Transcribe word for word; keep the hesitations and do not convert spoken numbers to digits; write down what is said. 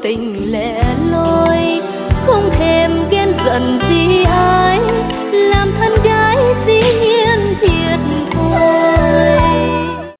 tình lẻ loi, không thèm ghen giận gì ai, làm thân